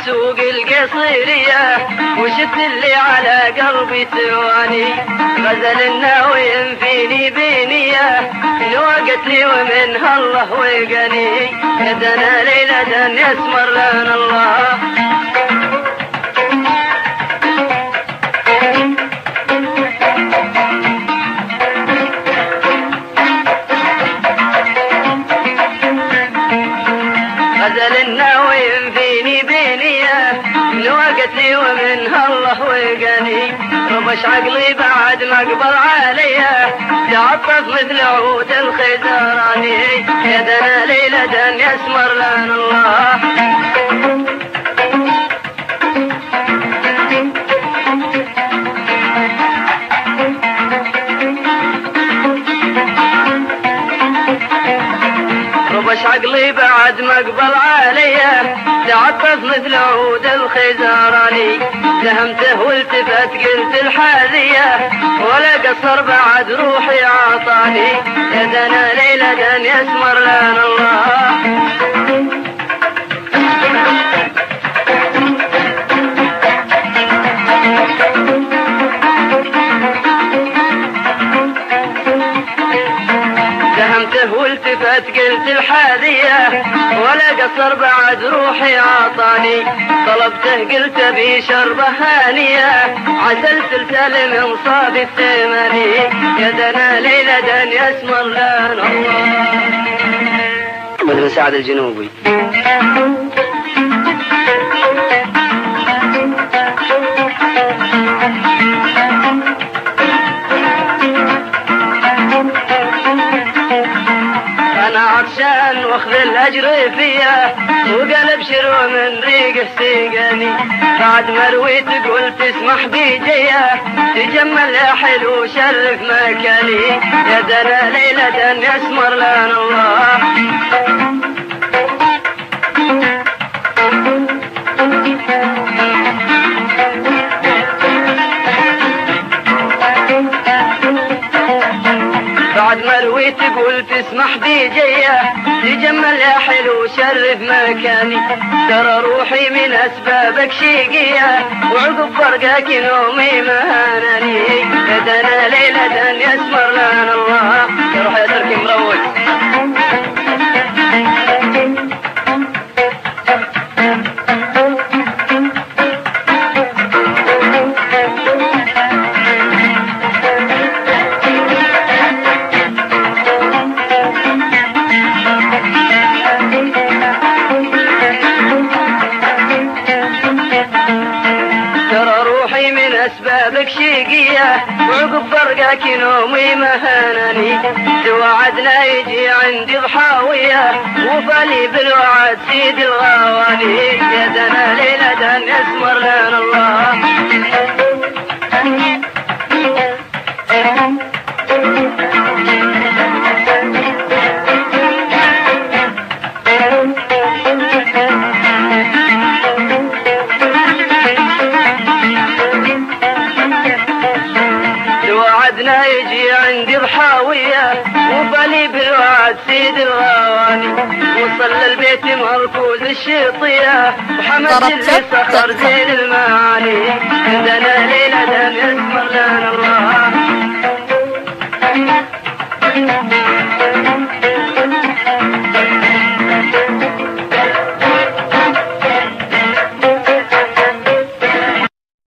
سوق القصيرية وشفت اللي على قلبي تواني غزل الناوي فيني بينية لوقتني ومنها الله وقني يدنا ليلة يسمر لنا الله غزل الناوي فيني بينية لوقتني ومنها الله وقني ربش عقلي بعد ما اقبل عليا تعطف مثل عود الخزراني يدنا ليلة يسمر لنا الله ربش عقلي بعد ما اقبل عليا تعطف مثل عود الخزراني سهمته والتفت قلت الحاذية ولا قصر بعد روحي عطاني يدنا ليلة يسمر لنا الله سهمته والتفت قلت الحاذية ولا قصر بعد روحي عطاني طلبته قلت بي شربة هانية عسل سلسل من صاب الثماني يدنا ليلة يسمر لنا الله من سعد الجنوبي أنا عطشان واخذ الأجر فيا وقلب شرو من ريقه سيقاني بعد ما رويت قلت اسمح بيجيا تجمل يا حلو شرف مكاني يدنا ليلة يسمر لنا الله بعد ما رويت قلت اسمح بيجيا تجمل يا حلو شرف مكاني ترى روحي من اسبابك شيقية وعقب فرقك نومي مهانني يدنا ليلة يسمر لنا الله يروح يا تركي مروج أسبابك شيقية وعقب فرقك نومي مهانني توعدنا يجي عندي ضحاوية وفالي بالوعد سيد الغواني يدنا ليلة يسمر لنا الله وعدنا يجي عندي ضحاوية وبالي بالوعد سيد الغواني وصل للبيت مركوز الشيطية وحمد اللي سخر زين المعاني عندنا ليلة يسمر لنا الله